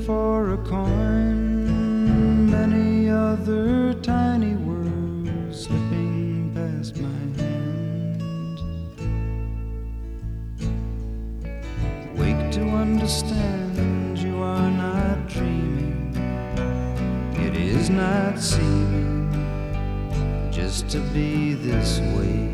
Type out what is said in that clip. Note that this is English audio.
for a coin, many other tiny words slipping past my hand. Wake to understand you are not dreaming, it is not seeming just to be this way.